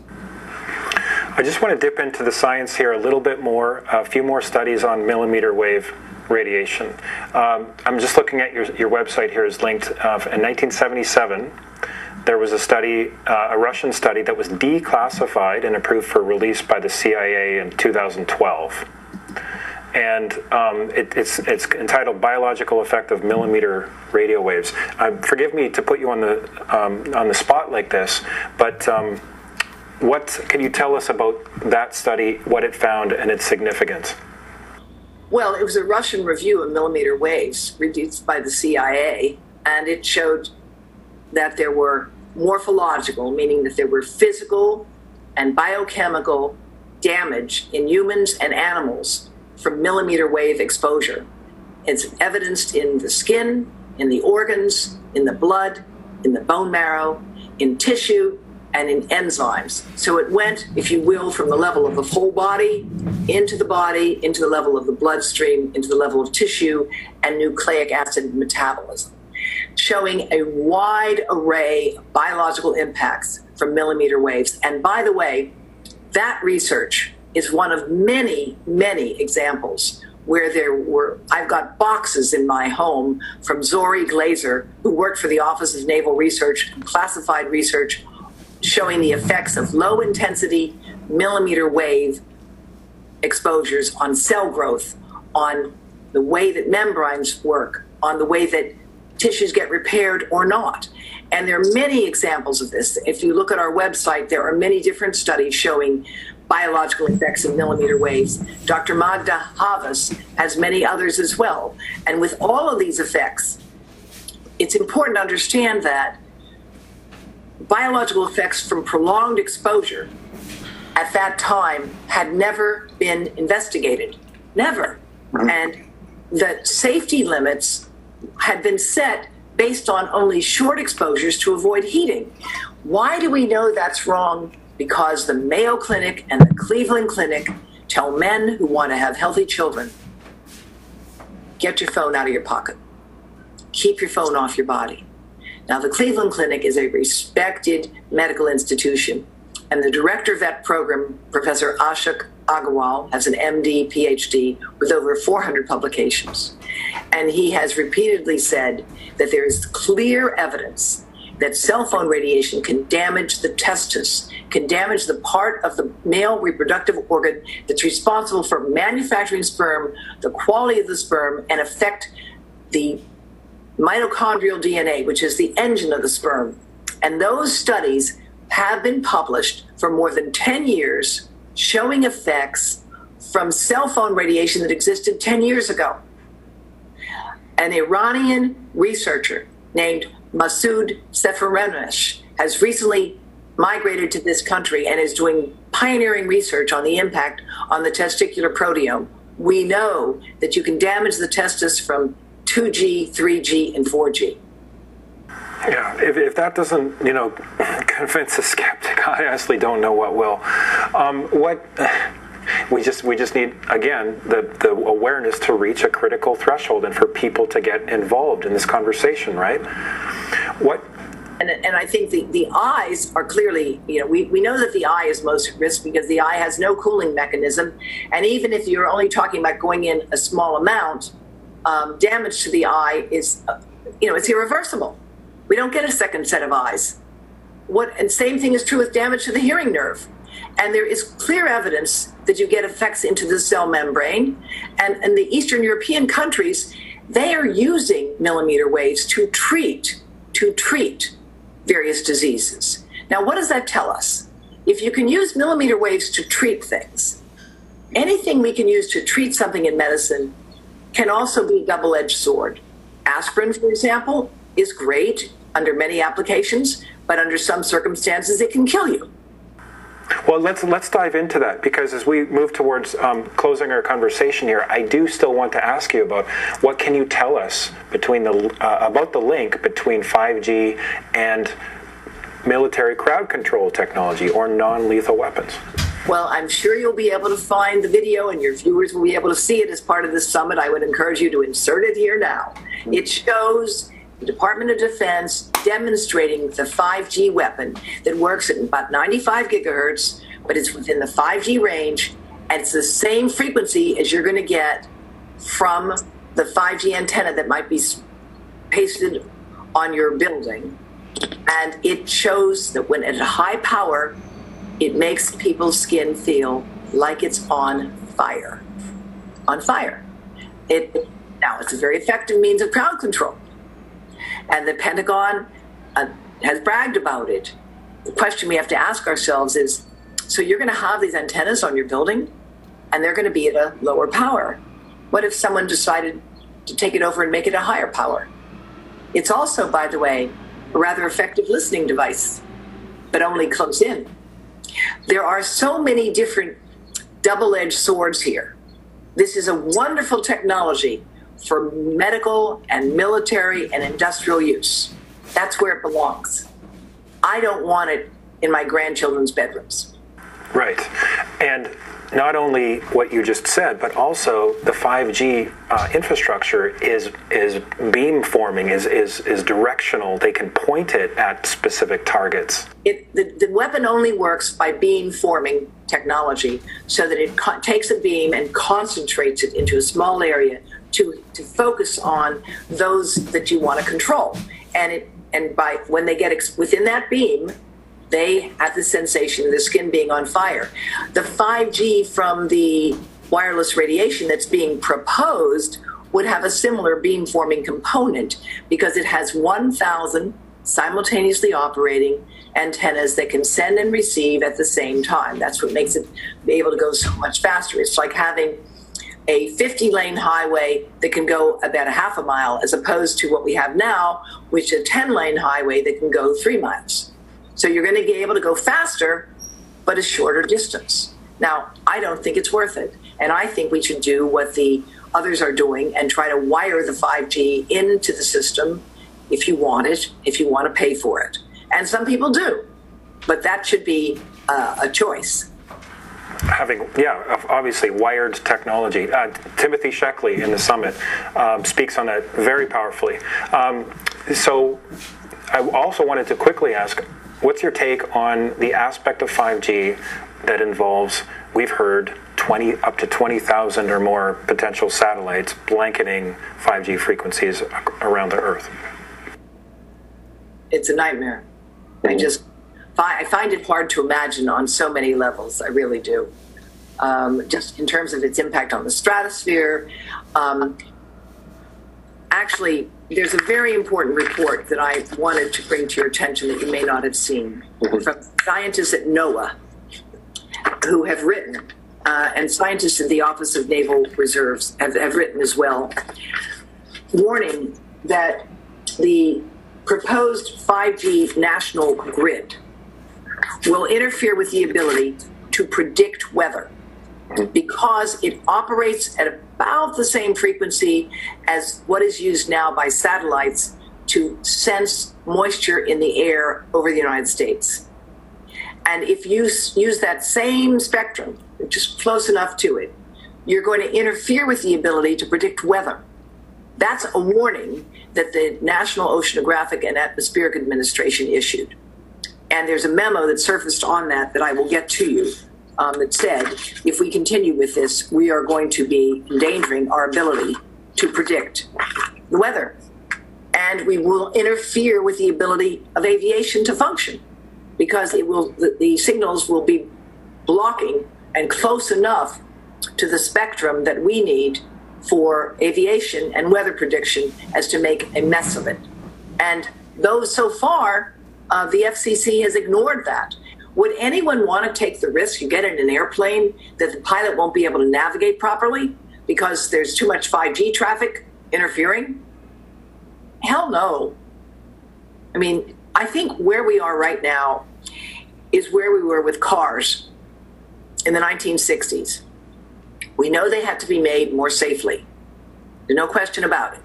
I just want to dip into the science here a little bit more, a few more studies on millimeter wave radiation. Um, I'm just looking at your, your website here is linked. Uh, in nineteen seventy-seven, there was a study, uh, a Russian study that was declassified and approved for release by the C I A in two thousand twelve. And um, it, it's, it's entitled Biological Effect of Millimeter Radio Waves. Uh, forgive me to put you on the, um, on the spot like this, but um, what can you tell us about that study, what it found, and its significance? Well, it was a Russian review of millimeter waves reduced by the C I A, and it showed that there were morphological, meaning that there were physical and biochemical damage in humans and animals from millimeter wave exposure. It's evidenced in the skin, in the organs, in the blood, in the bone marrow, in tissue, and in enzymes. So it went, if you will, from the level of the whole body into the body, into the level of the bloodstream, into the level of tissue and nucleic acid metabolism, showing a wide array of biological impacts from millimeter waves. And by the way, that research is one of many, many examples where there were, I've got boxes in my home from Zori Glazer, who worked for the Office of Naval Research and classified research, showing the effects of low-intensity millimeter wave exposures on cell growth, on the way that membranes work, on the way that tissues get repaired or not. And there are many examples of this. If you look at our website, there are many different studies showing biological effects of millimeter waves. Doctor Magda Havas has many others as well. And with all of these effects, it's important to understand that biological effects from prolonged exposure at that time had never been investigated. Never. And the safety limits had been set based on only short exposures to avoid heating. Why do we know that's wrong? Because the Mayo Clinic and the Cleveland Clinic tell men who want to have healthy children, get your phone out of your pocket. Keep your phone off your body. Now, the Cleveland Clinic is a respected medical institution, and the director of that program, Professor Ashok Agarwal, has an M D, P H D with over four hundred publications. And he has repeatedly said that there is clear evidence that cell phone radiation can damage the testis, can damage the part of the male reproductive organ that's responsible for manufacturing sperm, the quality of the sperm, and affect the mitochondrial D N A, which is the engine of the sperm. And those studies have been published for more than ten years, showing effects from cell phone radiation that existed ten years ago. An Iranian researcher named Masoud Seferenesh has recently migrated to this country and is doing pioneering research on the impact on the testicular proteome. We know that you can damage the testis from two G, three G, and four G. Yeah, if, if that doesn't, you know, convince a skeptic, I honestly don't know what will. Um, what we just we just need, again, the, the awareness to reach a critical threshold and for people to get involved in this conversation, right? What? And, and I think the, the eyes are clearly, you know, we, we know that the eye is most at risk because the eye has no cooling mechanism. And even if you're only talking about going in a small amount, um, damage to the eye is, uh, you know, it's irreversible. We don't get a second set of eyes. What, and same thing is true with damage to the hearing nerve. And there is clear evidence that you get effects into the cell membrane. And in the Eastern European countries, they are using millimeter waves to treat, to treat various diseases. Now, what does that tell us? If you can use millimeter waves to treat things, anything we can use to treat something in medicine can also be a double-edged sword. Aspirin, for example, is great under many applications, but under some circumstances it can kill you. Well, let's let's dive into that, because as we move towards um, closing our conversation here, I do still want to ask you about what can you tell us between the uh, about the link between five G and military crowd control technology or non-lethal weapons? Well, I'm sure you'll be able to find the video and your viewers will be able to see it as part of this summit. I would encourage you to insert it here now. It shows the Department of Defense demonstrating the five G weapon that works at about ninety-five gigahertz, but it's within the five G range, and it's the same frequency as you're going to get from the five G antenna that might be pasted on your building. And it shows that when at high power, it makes people's skin feel like it's on fire. On fire. It, now, it's a very effective means of crowd control. And the Pentagon uh, has bragged about it. The question we have to ask ourselves is, so you're going to have these antennas on your building, and they're going to be at a lower power. What if someone decided to take it over and make it a higher power? It's also, by the way, a rather effective listening device, but only close in. There are so many different double-edged swords here. This is a wonderful technology for medical and military and industrial use. That's where it belongs. I don't want it in my grandchildren's bedrooms. Right. And not only what you just said, but also the five G uh, infrastructure is is beam forming, is, is is directional. They can point it at specific targets. It, the, the weapon only works by beam forming technology, so that it co- takes a beam and concentrates it into a small area to to focus on those that you want to control. And it and by when they get ex- within that beam, they have the sensation of the skin being on fire. The five G from the wireless radiation that's being proposed would have a similar beam-forming component because it has one thousand simultaneously operating antennas that can send and receive at the same time. That's what makes it be able to go so much faster. It's like having a fifty-lane highway that can go about a half a mile as opposed to what we have now, which is a ten-lane highway that can go three miles. So you're going to be able to go faster, but a shorter distance. Now, I don't think it's worth it. And I think we should do what the others are doing and try to wire the five G into the system if you want it, if you want to pay for it. And some people do. But that should be uh, a choice. Having, yeah, obviously wired technology. Uh, Timothy Sheckley in the summit um, speaks on that very powerfully. Um, so I also wanted to quickly ask, what's your take on the aspect of five G that involves, we've heard, twenty up to twenty thousand or more potential satellites blanketing five G frequencies around the Earth? It's a nightmare. I just I find it hard to imagine on so many levels. I really do. Um, just in terms of its impact on the stratosphere. Um, actually, there's a very important report that I wanted to bring to your attention that you may not have seen, mm-hmm. from scientists at NOAA who have written, uh, and scientists in the Office of Naval Reserves have, have written as well, warning that the proposed five G national grid will interfere with the ability to predict weather because it operates at about the same frequency as what is used now by satellites to sense moisture in the air over the United States. And if you use that same spectrum, just close enough to it, you're going to interfere with the ability to predict weather. That's a warning that the National Oceanographic and Atmospheric Administration issued. And there's a memo that surfaced on that that I will get to you um, that said, if we continue with this, we are going to be endangering our ability to predict the weather. And we will interfere with the ability of aviation to function because it will, the, the signals will be blocking and close enough to the spectrum that we need for aviation and weather prediction as to make a mess of it. And though so far, uh, the F C C has ignored that. Would anyone want to take the risk you get in an airplane that the pilot won't be able to navigate properly because there's too much five G traffic interfering? Hell no. I mean, I think where we are right now is where we were with cars in the nineteen sixties. We know they have to be made more safely. There's no question about it.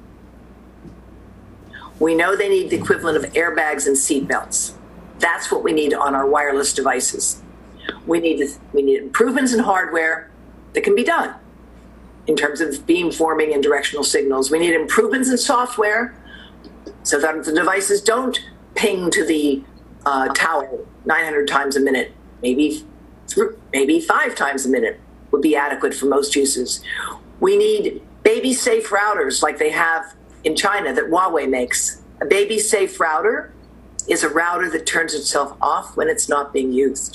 We know they need the equivalent of airbags and seatbelts. That's what we need on our wireless devices. We need, we need improvements in hardware that can be done in terms of beamforming and directional signals. We need improvements in software so that the devices don't ping to the uh, tower nine hundred times a minute, maybe, maybe five times a minute would be adequate for most uses. We need baby-safe routers like they have in China that Huawei makes. A baby-safe router is a router that turns itself off when it's not being used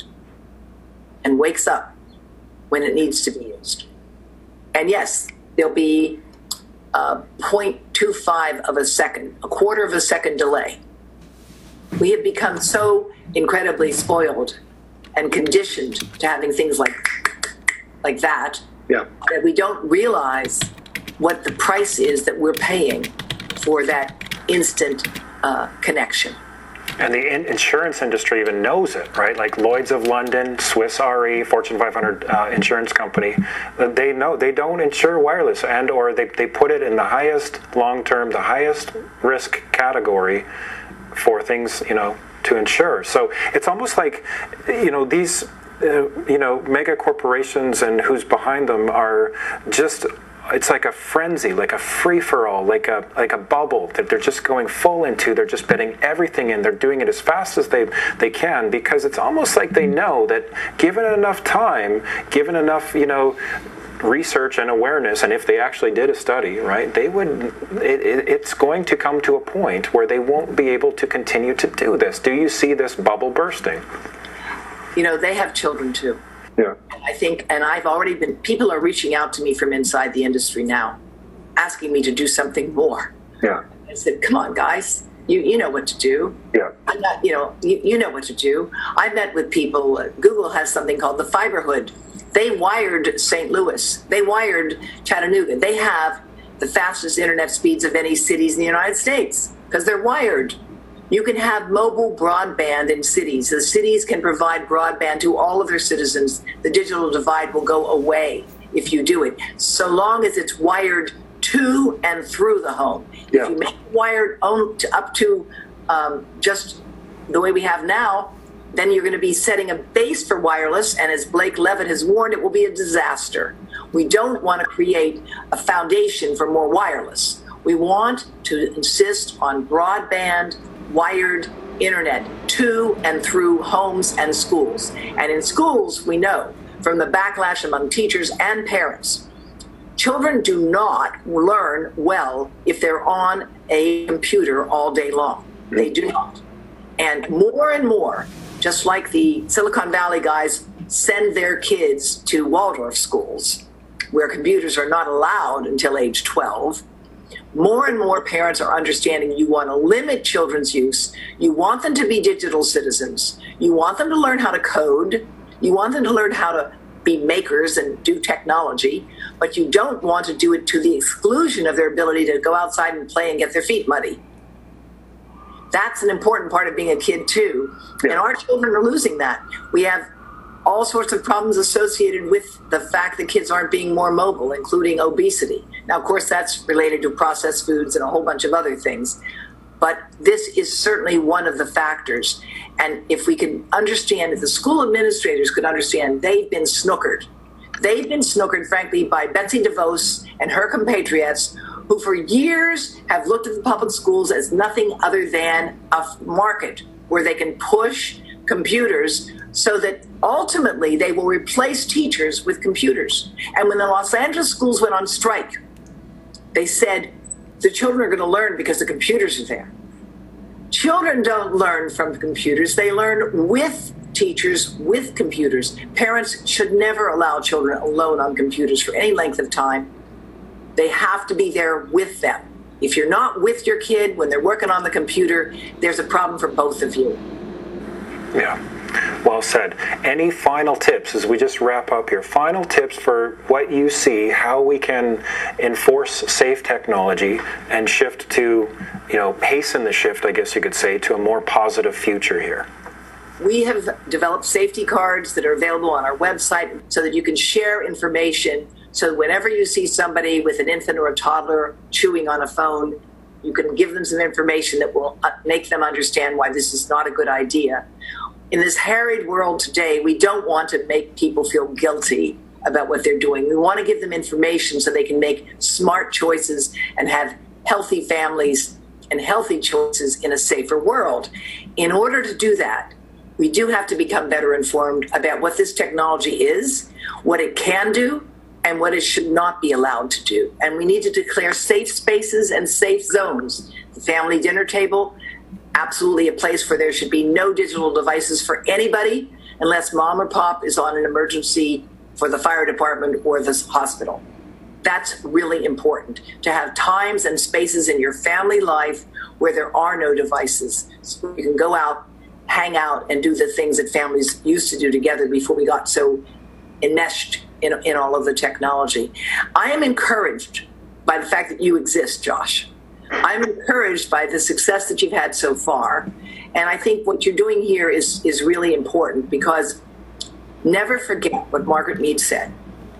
and wakes up when it needs to be used. And yes, there'll be a zero point two five of a second, a quarter of a second delay. We have become so incredibly spoiled and conditioned to having things like like that, yeah. that we don't realize what the price is that we're paying for that instant uh, connection. And the in- insurance industry even knows it, right? Like Lloyd's of London, Swiss Re, Fortune five hundred uh, insurance company, they know they don't insure wireless, and or they, they put it in the highest long-term, the highest risk category for things, you know, to insure. So it's almost like, you know, these Uh, you know, mega corporations and who's behind them are just, it's like a frenzy, like a free-for-all, like a like a bubble that they're just going full into. They're just betting everything in. They're doing it as fast as they they can because it's almost like they know that given enough time, given enough, you know, research and awareness, and if they actually did a study, right, they would, it, it, it's going to come to a point where they won't be able to continue to do this. Do you see this bubble bursting? You know, they have children too. Yeah. I think, and I've already been, people are reaching out to me from inside the industry now, asking me to do something more. Yeah. I said, come on, guys, you you know what to do. Yeah. I'm not, you know, you, you know what to do. I met with people, Google has something called the Fiberhood. They wired Saint Louis. They wired Chattanooga. They have the fastest internet speeds of any cities in the United States because they're wired. You can have mobile broadband in cities. The cities can provide broadband to all of their citizens. The digital divide will go away if you do it, so long as it's wired to and through the home. Yeah. If you make it wired on to, up to um, just the way we have now, then you're going to be setting a base for wireless, and as Blake Levitt has warned, it will be a disaster. We don't want to create a foundation for more wireless. We want to insist on broadband, wired internet to and through homes and schools. And in schools, we know from the backlash among teachers and parents, children do not learn well if they're on a computer all day long. They do not. And more and more, just like the Silicon Valley guys send their kids to Waldorf schools, where computers are not allowed until age twelve, more and more parents are understanding you want to limit children's use. You want them to be digital citizens. You want them to learn how to code. You want them to learn how to be makers and do technology, but you don't want to do it to the exclusion of their ability to go outside and play and get their feet muddy. That's an important part of being a kid too. Yeah. And our children are losing that. We have all sorts of problems associated with the fact that kids aren't being more mobile, including obesity. Now, of course, that's related to processed foods and a whole bunch of other things. But this is certainly one of the factors. And if we can understand, if the school administrators could understand, they've been snookered. They've been snookered, frankly, by Betsy DeVos and her compatriots, who for years have looked at the public schools as nothing other than a market where they can push computers so that ultimately they will replace teachers with computers. And when the Los Angeles schools went on strike, they said the children are going to learn because the computers are there. Children don't learn from computers. They learn with teachers, with computers. Parents should never allow children alone on computers for any length of time. They have to be there with them. If you're not with your kid when they're working on the computer, there's a problem for both of you. Yeah, well said. Any final tips as we just wrap up here? Final tips for what you see, how we can enforce safe technology and shift to, you know, hasten the shift, I guess you could say, to a more positive future here. We have developed safety cards that are available on our website so that you can share information. So whenever you see somebody with an infant or a toddler chewing on a phone, you can give them some information that will make them understand why this is not a good idea. In this harried world today, we don't want to make people feel guilty about what they're doing. We want to give them information so they can make smart choices and have healthy families and healthy choices in a safer world. In order to do that, we do have to become better informed about what this technology is, what it can do, and what it should not be allowed to do. And we need to declare safe spaces and safe zones. The family dinner table, absolutely a place where there should be no digital devices for anybody unless mom or pop is on an emergency for the fire department or the hospital. That's really important, to have times and spaces in your family life where there are no devices, so you can go out, hang out, and do the things that families used to do together before we got so enmeshed in, in all of the technology. I am encouraged by the fact that you exist, Josh. I'm encouraged by the success that you've had so far. And I think what you're doing here is, is really important, because never forget what Margaret Mead said.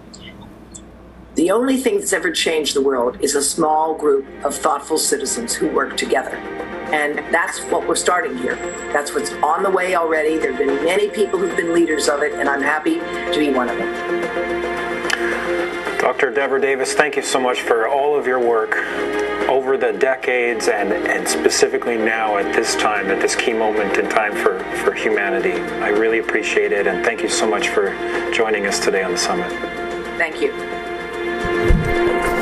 The only thing that's ever changed the world is a small group of thoughtful citizens who work together. And that's what we're starting here. That's what's on the way already. There have been many people who've been leaders of it, and I'm happy to be one of them. Doctor Deborah Davis, thank you so much for all of your work over the decades and, and specifically now at this time, at this key moment in time for, for humanity. I really appreciate it, and thank you so much for joining us today on the summit. Thank you.